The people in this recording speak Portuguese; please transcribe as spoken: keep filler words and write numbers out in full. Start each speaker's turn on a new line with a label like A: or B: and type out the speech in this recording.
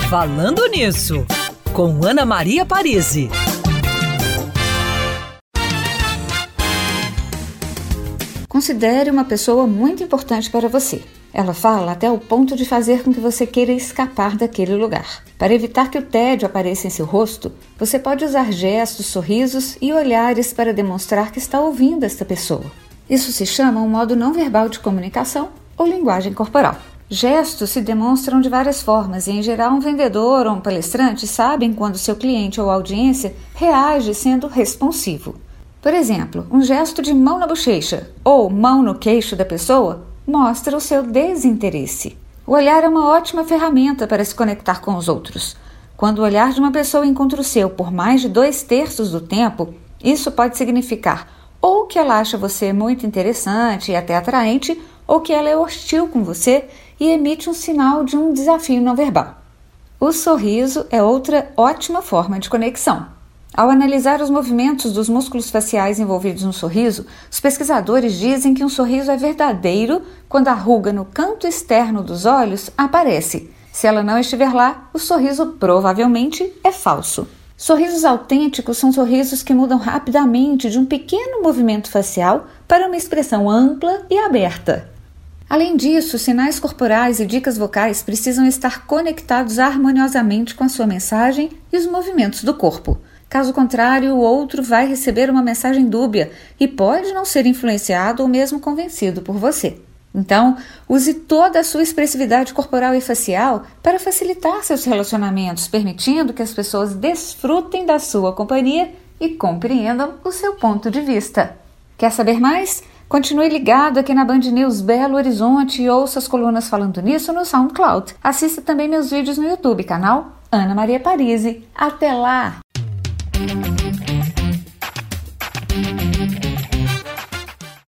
A: Falando Nisso, com Ana Maria Parisi.
B: Considere uma pessoa muito importante para você. Ela fala até o ponto de fazer com que você queira escapar daquele lugar. Para evitar que o tédio apareça em seu rosto, você pode usar gestos, sorrisos e olhares para demonstrar que está ouvindo esta pessoa. Isso se chama um modo não verbal de comunicação ou linguagem corporal. Gestos se demonstram de várias formas e, em geral, um vendedor ou um palestrante sabem quando seu cliente ou audiência reage sendo responsivo. Por exemplo, um gesto de mão na bochecha ou mão no queixo da pessoa mostra o seu desinteresse. O olhar é uma ótima ferramenta para se conectar com os outros. Quando o olhar de uma pessoa encontra o seu por mais de dois terços do tempo, isso pode significar ou que ela acha você muito interessante e até atraente, ou que ela é hostil com você e emite um sinal de um desafio não verbal. O sorriso é outra ótima forma de conexão. Ao analisar os movimentos dos músculos faciais envolvidos no sorriso, os pesquisadores dizem que um sorriso é verdadeiro quando a ruga no canto externo dos olhos aparece. Se ela não estiver lá, o sorriso provavelmente é falso. Sorrisos autênticos são sorrisos que mudam rapidamente de um pequeno movimento facial para uma expressão ampla e aberta. Além disso, sinais corporais e dicas vocais precisam estar conectados harmoniosamente com a sua mensagem e os movimentos do corpo. Caso contrário, o outro vai receber uma mensagem dúbia e pode não ser influenciado ou mesmo convencido por você. Então, use toda a sua expressividade corporal e facial para facilitar seus relacionamentos, permitindo que as pessoas desfrutem da sua companhia e compreendam o seu ponto de vista. Quer saber mais? Continue ligado aqui na Band News Belo Horizonte e ouça as colunas Falando Nisso no SoundCloud. Assista também meus vídeos no YouTube, canal Ana Maria Parisi. Até lá!